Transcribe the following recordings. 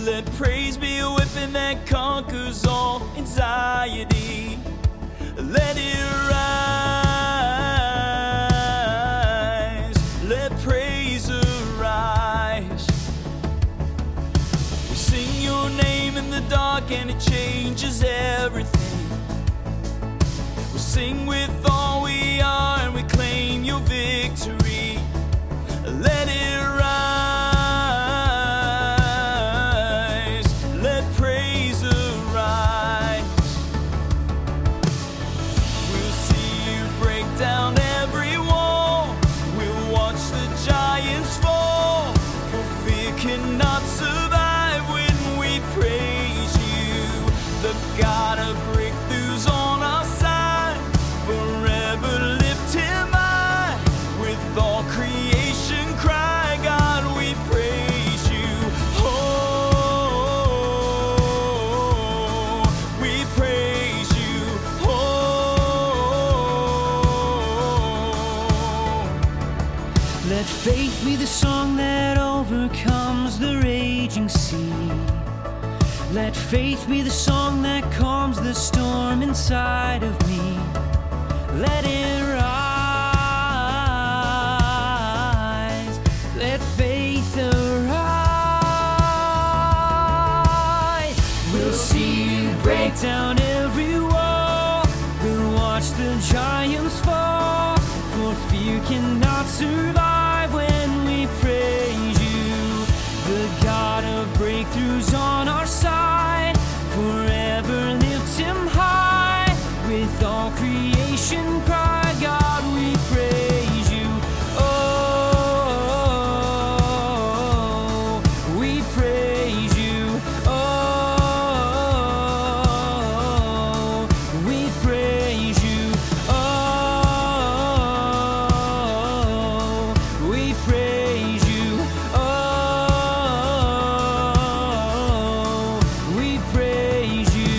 Let praise be a weapon that conquers all anxiety. Let it rise. Let praise arise. We sing your name in the dark and it changes everything. We sing with all we are and we claim your victory. Let it rise. Let praise arise. We'll see you break down every wall. We'll watch the giants fall. For fear cannot survive when we praise you. The God of breakthroughs on our side. Forever lift him high. With all creation cry, God, we praise you. Oh, we praise you. Oh, Let faith be the song that overcomes the raging sea. Let faith be the song that calms the storm inside of me. Let it rise. Let faith arise. We'll see you break down every wall. We'll watch the giants fall. For fear cannot survive when we praise you. The God of breakthroughs on our side. Forever lift him high. With all creation cry, God, we praise you. Oh, we praise you. Oh, we praise you. Oh, we praise you. Oh, we praise you.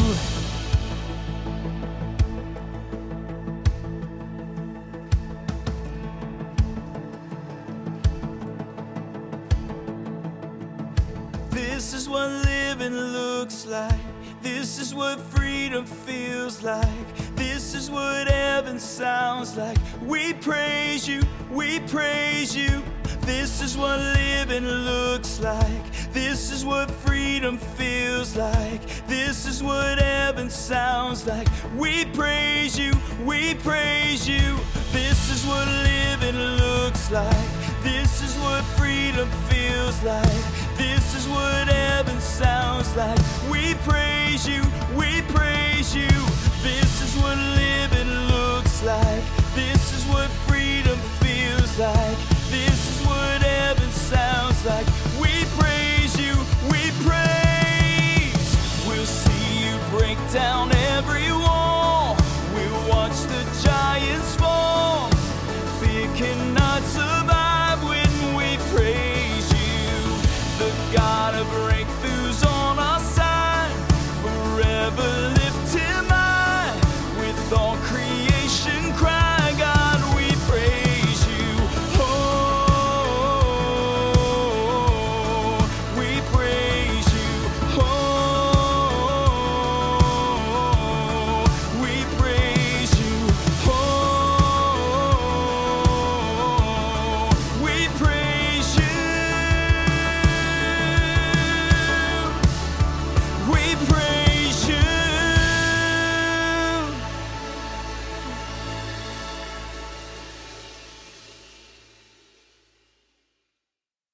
this is what living looks like. This is what freedom feels like. This is what heaven sounds like. We praise you, we praise you. This is what living looks like. This is what freedom feels like. This is what heaven sounds like. We praise you, we praise you. This is what living looks like. This is what freedom feels like. This is what heaven sounds like. We praise you, we praise you. This is what living looks like. This is what freedom feels like. This is what heaven sounds like. We praise you, we praise. We'll see you break down every wall. We'll watch the giants fall. Fear cannot survive when we praise you. The God of breakthroughs on our side. Forever lift him high. With all creation